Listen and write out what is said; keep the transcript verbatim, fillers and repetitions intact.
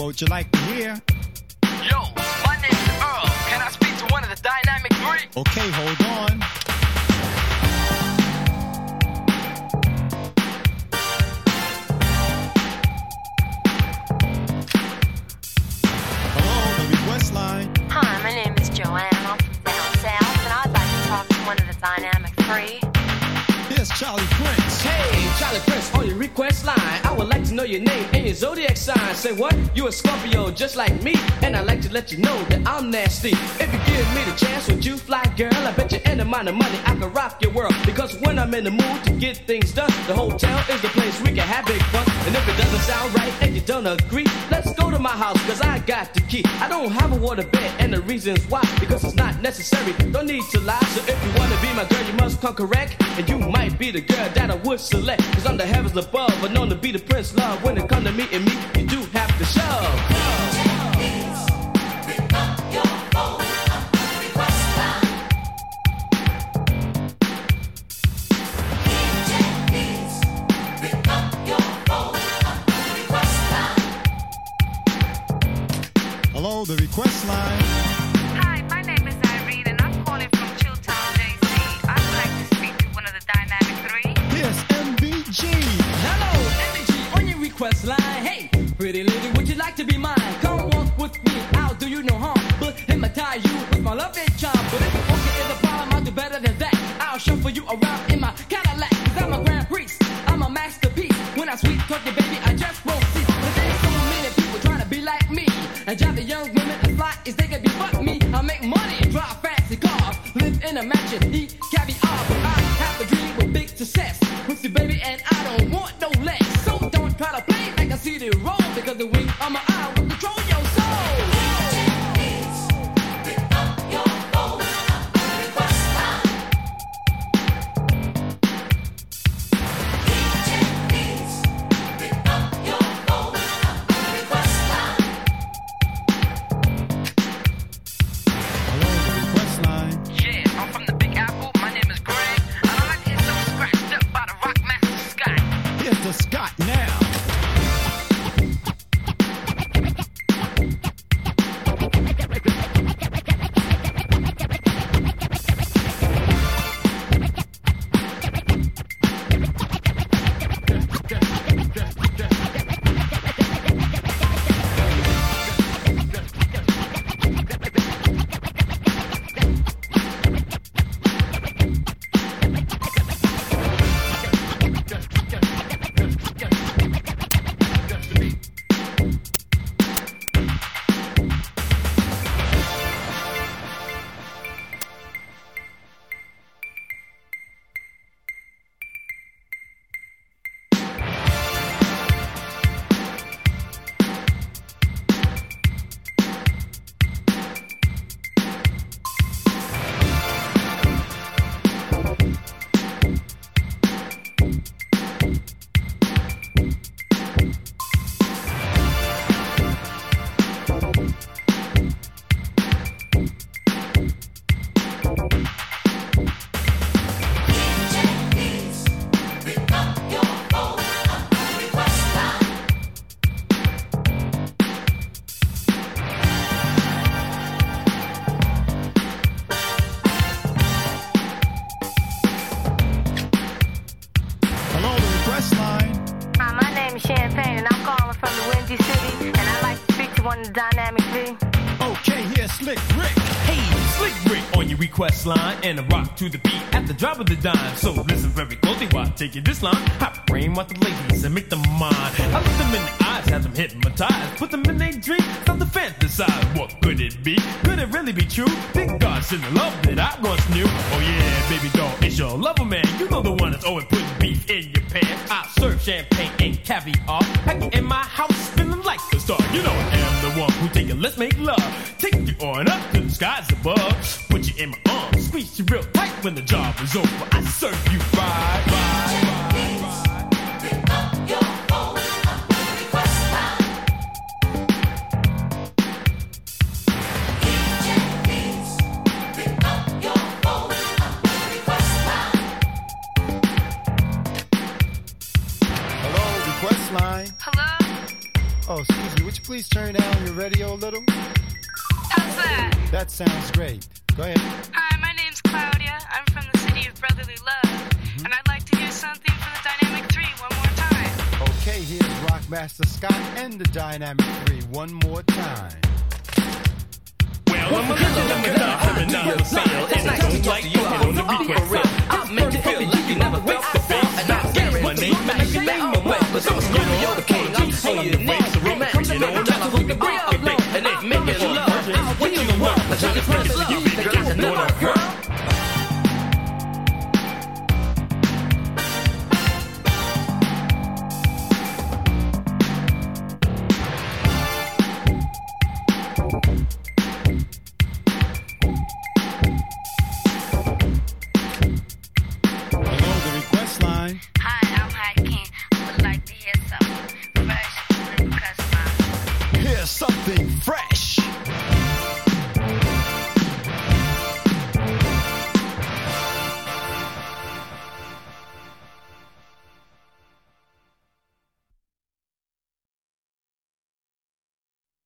what you like to hear? Yo, my name's Earl. Can I speak to one of the Dynamic Three? Okay, hold on. Hello, the request line. Hi, my name is Joanne. I'm from down south, and I'd like to talk to one of the Dynamic Three. Here's Charlie Prince. Hey, Charlie Prince on your request line. I would like to know your name and your zodiac sign. Say what? You a Scorpio just like me, and I'd like to let you know that I'm nasty. If you give me the chance, would you fly, girl? I bet you any amount of money I can rock your world. Because when I'm in the mood to get things done, the hotel is the place we can have big fun. And if it doesn't sound right and you don't agree, let's go to my house, cause I got the key. I don't have a water bed, and the reason's why, because it's not necessary. Don't need to lie, so if you wanna be my girl, you must come correct. And you might be the girl that I would select, cause I'm the heavens above, but known to be the prince love. When it come to meeting me, you do have to shove. Hello, the request line. Hi, my name is Irene, and I'm calling from Chilltown, J C. I would like to speak to one of the Dynamic Three. Here's M B G. Hello, M B G on your request line. Hey, pretty lady, would you like to be mine? Come walk with me, I'll do you no harm, but hypnotize you with my love and charm. But if you won't get in the problem, I'll do better than that. I'll shuffle you around in my Cadillac, cause I'm a grand priest, I'm a masterpiece. When I sweet talk you, baby, I just won't cease. But there's so many people trying to be like me, and drive the young women as fly as they can be. Fuck me, I make money and drive fancy cars, live in a mansion, eat caviar. But I have a dream with big success, pussy baby, and I don't want no less. So don't try to play like I see the roll, because the wing of my eye will control your soul. Scott now. Dynamic Three. Okay, here's Slick Rick. Hey, Slick Rick on your request line, and a rock to the beat at the drop of the dime. So listen very closely while I take you this line. I brain with the ladies and make them mine. I look them in the eyes, have them hypnotized, put them in their dream, start to fantasize. What could it be? Could it really be true? Think God's in the love that I once knew. Oh yeah, baby doll, it's your lover man. You know the one that's always putting beef in your pants. I serve champagne and caviar, pack it in my house, feeling like a star. You know I am the one who take it, let's make love. Take you on up to the skies above. Put you in my arms, squeeze you real tight when the job is over. I serve you right, right, right, right. Pick up your phone, I'm on the request line. D J please, pick up your phone, I'm on the request line. Hello, request line. Hello? Oh, excuse me, would you please turn down your radio a little? How's that? That sounds great. Go ahead. Hi, my name's Claudia. I'm from the city of brotherly love. Mm-hmm. And I'd like to hear something from the Dynamic Three one more time. Okay, here's Rockmaster Scott and the Dynamic Three one more time. Well, I'm a little longer than I'm not a fail, and I don't like you on the request line. I'll make you feel like you never